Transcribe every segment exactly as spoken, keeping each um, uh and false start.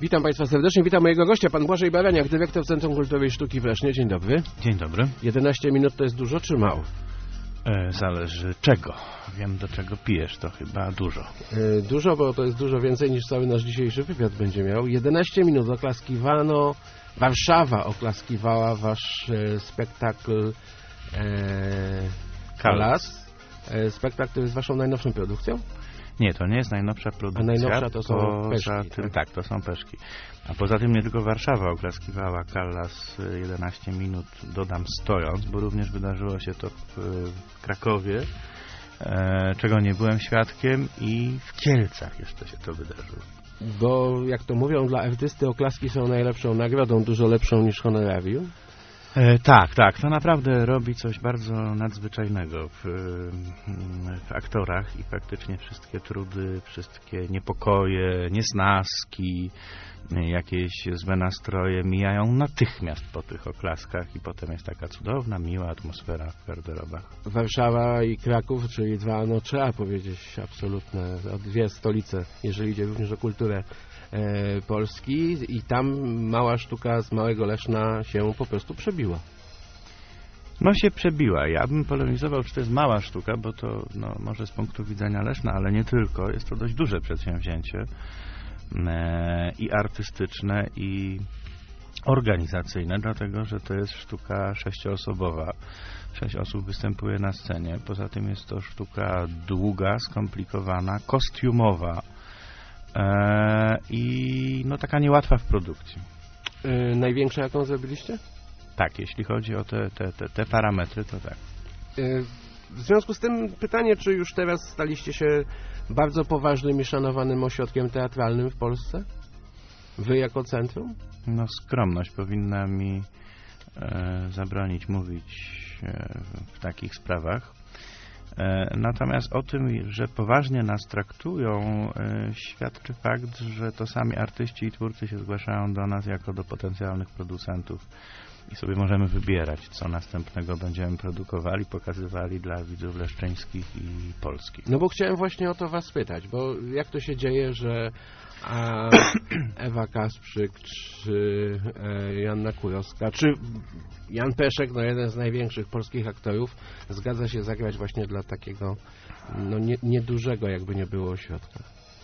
Witam Państwa serdecznie, witam mojego gościa, pan Błażej Baraniak, dyrektor Centrum Kultury i Sztuki w Lesznie. Dzień dobry. Dzień dobry. jedenaście minut to jest dużo czy mało? E, zależy czego. Wiem, do czego pijesz, to chyba dużo. E, dużo, bo to jest dużo więcej niż cały nasz dzisiejszy wywiad będzie miał. jedenaście minut oklaskiwano, Warszawa oklaskiwała wasz e, spektakl e, Kalas. E, spektakl, który jest waszą najnowszą produkcją? Nie, to nie jest najnowsza produkcja. A najnowsza to są poza peszki. Tym, tak? tak, to są peszki. A poza tym nie tylko Warszawa oklaskiwała Kalas jedenaście minut, dodam stojąc, bo również wydarzyło się to w, w Krakowie, e, czego nie byłem świadkiem, i w Kielcach jeszcze się to wydarzyło. Bo jak to mówią, dla artysty oklaski są najlepszą nagrodą, dużo lepszą niż honorarium. E, tak, tak, to naprawdę robi coś bardzo nadzwyczajnego w, w aktorach i faktycznie wszystkie trudy, wszystkie niepokoje, niesnaski, jakieś złe nastroje mijają natychmiast po tych oklaskach i potem jest taka cudowna, miła atmosfera w garderobach. Warszawa i Kraków, czyli dwa, no trzeba powiedzieć, absolutne, dwie stolice, jeżeli idzie również o kulturę e, Polski, i tam mała sztuka z Małego Leszna się po prostu przebiła. No się przebiła. Ja bym polemizował, czy to jest mała sztuka, bo to no, może z punktu widzenia Leszna, ale nie tylko. Jest to dość duże przedsięwzięcie e, i artystyczne, i organizacyjne, dlatego że to jest sztuka sześcioosobowa. Sześć osób występuje na scenie. Poza tym jest to sztuka długa, skomplikowana, kostiumowa e, i no taka niełatwa w produkcji. E, największa, jaką zrobiliście? Tak, jeśli chodzi o te, te, te, te parametry, to tak. E, w związku z tym pytanie, czy już teraz staliście się bardzo poważnym i szanowanym ośrodkiem teatralnym w Polsce? Wy jako centrum? No, skromność powinna mi e, zabronić mówić e, w takich sprawach. E, natomiast o tym, że poważnie nas traktują, e, świadczy fakt, że to sami artyści i twórcy się zgłaszają do nas jako do potencjalnych producentów i sobie możemy wybierać, co następnego będziemy produkowali, pokazywali dla widzów leszczyńskich i polskich. No bo chciałem właśnie o to was spytać, bo jak to się dzieje, że a Ewa Kasprzyk, czy e, Joanna Kurowska, czy Jan Peszek, no jeden z największych polskich aktorów, zgadza się zagrać właśnie dla takiego no nie, niedużego, jakby nie było, ośrodka?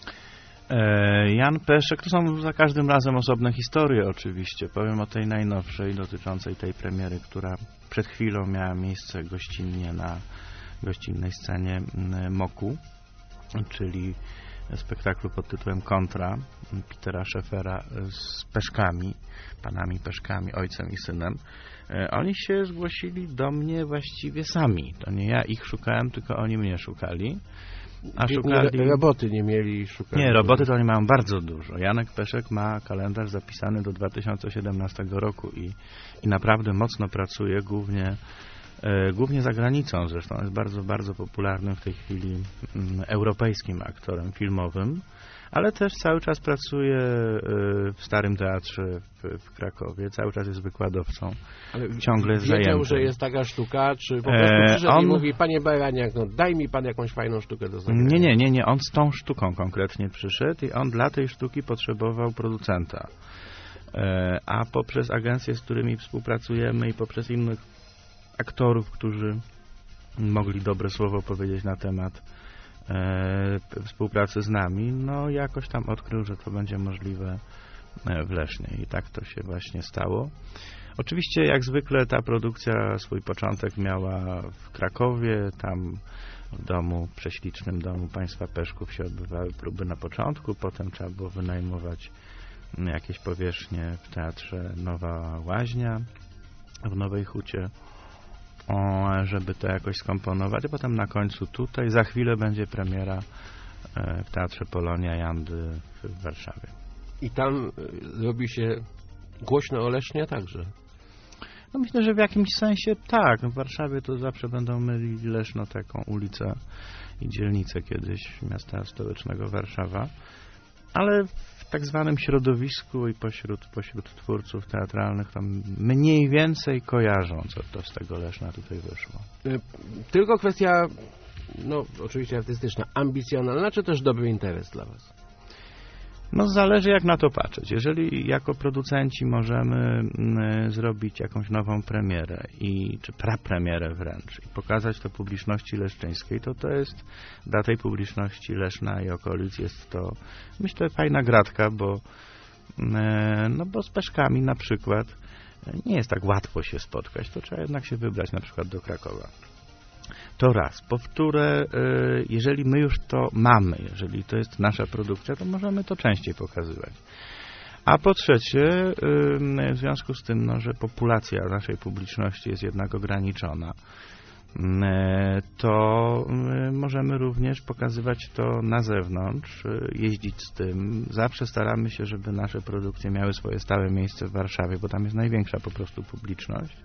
E, Jan Peszek, to są za każdym razem osobne historie oczywiście. Powiem o tej najnowszej, dotyczącej tej premiery, która przed chwilą miała miejsce gościnnie na gościnnej scenie Moku, czyli spektaklu pod tytułem Kontra Petera Scheffera z Peszkami, panami Peszkami, ojcem i synem. E, oni się zgłosili do mnie właściwie sami. To nie ja ich szukałem, tylko oni mnie szukali. A szukali... Nie, roboty nie mieli szukać. Nie, roboty to oni mają bardzo dużo. Janek Peszek ma kalendarz zapisany do dwa tysiące siedemnastego roku i, i naprawdę mocno pracuje, głównie, e, głównie za granicą. Zresztą jest bardzo, bardzo popularnym w tej chwili m, europejskim aktorem filmowym, ale też cały czas pracuje e, w Starym Teatrze w, w Krakowie, cały czas jest wykładowcą. Ale ciągle jest wiedział, zajęty. że jest taka sztuka, czy po prostu przyszedł on... i mówi: panie Baraniak, no daj mi pan jakąś fajną sztukę do zagrania? Nie, nie, nie, nie. On z tą sztuką konkretnie przyszedł i on dla tej sztuki potrzebował producenta. E, a poprzez agencje, z którymi współpracujemy, i poprzez innych aktorów, którzy mogli dobre słowo powiedzieć na temat e, współpracy z nami, no jakoś tam odkrył, że to będzie możliwe w Lesznie i tak to się właśnie stało. Oczywiście jak zwykle ta produkcja swój początek miała w Krakowie, tam w domu, prześlicznym domu państwa Peszków się odbywały próby na początku, potem trzeba było wynajmować jakieś powierzchnie w teatrze Nowa Łaźnia w Nowej Hucie, o, żeby to jakoś skomponować, a potem na końcu tutaj, za chwilę będzie premiera w Teatrze Polonia Jandy w Warszawie. I tam robi się głośno o Lesznie także? No myślę, że w jakimś sensie tak. W Warszawie to zawsze będą mylili Leszno taką ulicę i dzielnicę kiedyś miasta stołecznego Warszawa, ale w tak zwanym środowisku i pośród, pośród twórców teatralnych tam mniej więcej kojarzą, co to z tego Leszna tutaj wyszło. Tylko kwestia, no oczywiście artystyczna, ambicjonalna, czy też dobry interes dla was? No zależy jak na to patrzeć. Jeżeli jako producenci możemy y, zrobić jakąś nową premierę i czy prapremierę wręcz i pokazać to publiczności leszczyńskiej, to to jest dla tej publiczności Leszna i okolic jest to, myślę, fajna gratka, bo y, no bo z Peszkami na przykład nie jest tak łatwo się spotkać, to trzeba jednak się wybrać na przykład do Krakowa. To raz. Po wtóre, jeżeli my już to mamy, jeżeli to jest nasza produkcja, to możemy to częściej pokazywać. A po trzecie, w związku z tym, no, że populacja naszej publiczności jest jednak ograniczona, to możemy również pokazywać to na zewnątrz, jeździć z tym. Zawsze staramy się, żeby nasze produkcje miały swoje stałe miejsce w Warszawie, bo tam jest największa po prostu publiczność.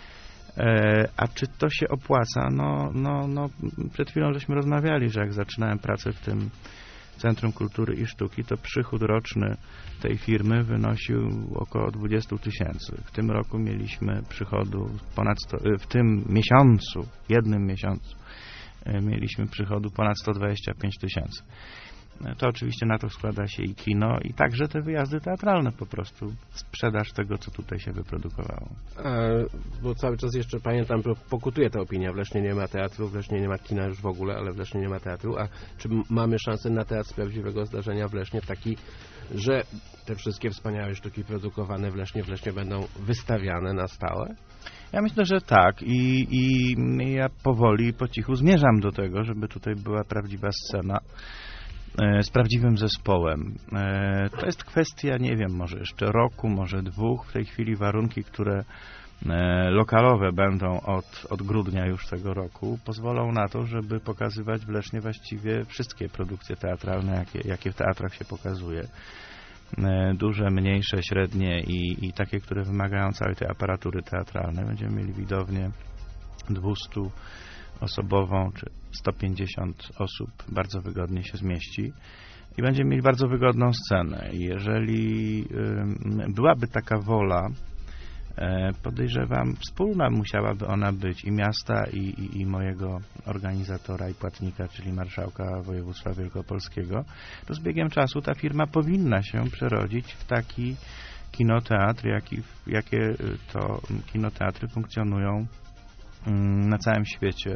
A czy to się opłaca? No, no, no, przed chwilą żeśmy rozmawiali, że jak zaczynałem pracę w tym Centrum Kultury i Sztuki, to przychód roczny tej firmy wynosił około dwadzieścia tysięcy. W tym roku mieliśmy przychodu ponad sto, w tym miesiącu, jednym miesiącu mieliśmy przychodu ponad sto dwadzieścia pięć tysięcy. To oczywiście na to składa się i kino, i także te wyjazdy teatralne, po prostu sprzedaż tego, co tutaj się wyprodukowało. E, bo cały czas jeszcze pamiętam, pokutuje ta opinia, w Lesznie nie ma teatru, w Lesznie nie ma kina już w ogóle, ale w Lesznie nie ma teatru. A czy mamy szansę na teatr z prawdziwego zdarzenia w Lesznie, taki, że te wszystkie wspaniałe sztuki produkowane w Lesznie, w Lesznie będą wystawiane na stałe? Ja myślę, że tak i, i ja powoli, po cichu zmierzam do tego, żeby tutaj była prawdziwa scena z prawdziwym zespołem. To jest kwestia, nie wiem, może jeszcze roku, może dwóch. W tej chwili warunki, które lokalowe będą od, od grudnia już tego roku, pozwolą na to, żeby pokazywać w Lesznie właściwie wszystkie produkcje teatralne, jakie, jakie w teatrach się pokazuje. Duże, mniejsze, średnie i, i takie, które wymagają całej tej aparatury teatralnej. Będziemy mieli widownię dwieście osobową, czy sto pięćdziesiąt osób bardzo wygodnie się zmieści i będziemy mieli bardzo wygodną scenę. Jeżeli y, byłaby taka wola, y, podejrzewam, wspólna musiałaby ona być i miasta, i, i, i mojego organizatora i płatnika, czyli marszałka województwa wielkopolskiego, to z biegiem czasu ta firma powinna się przerodzić w taki kinoteatr, jaki, jakie to kinoteatry funkcjonują na całym świecie.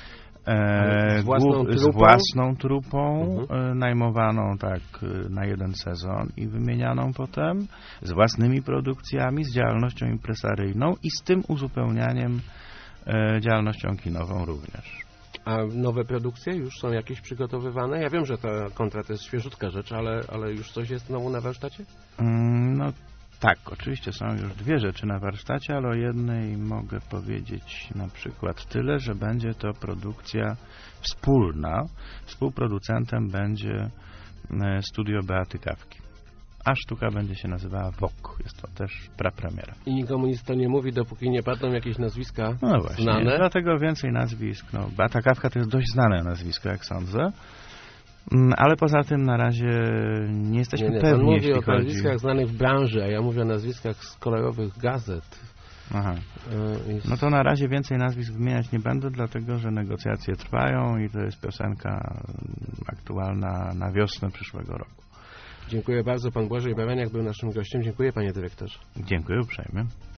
E, z, własną głów, z własną trupą, mhm. e, najmowaną tak na jeden sezon i wymienianą potem, z własnymi produkcjami, z działalnością impresaryjną i z tym uzupełnianiem e, działalnością kinową również. A nowe produkcje już są jakieś przygotowywane? Ja wiem, że ta kontra to jest świeżutka rzecz, ale, ale już coś jest znowu na warsztacie? Mm, no tak, oczywiście są już dwie rzeczy na warsztacie, ale o jednej mogę powiedzieć na przykład tyle, że będzie to produkcja wspólna. Współproducentem będzie studio Beaty Kawki. A sztuka będzie się nazywała W O K. Jest to też prapremiera. I nikomu nic to nie mówi, dopóki nie padną jakieś nazwiska no właśnie, znane? Dlatego więcej nazwisk. No, Beata Kawka to jest dość znane nazwisko, jak sądzę. Ale poza tym na razie nie jesteśmy nie, nie, pewni, pan mówi jeśli o chodzi... nazwiskach znanych w branży, a ja mówię o nazwiskach z kolorowych gazet. Aha. No to na razie więcej nazwisk wymieniać nie będę, dlatego że negocjacje trwają i to jest piosenka aktualna na wiosnę przyszłego roku. Dziękuję bardzo. Pan Błażej Baraniak był naszym gościem. Dziękuję, panie dyrektorze. Dziękuję uprzejmie.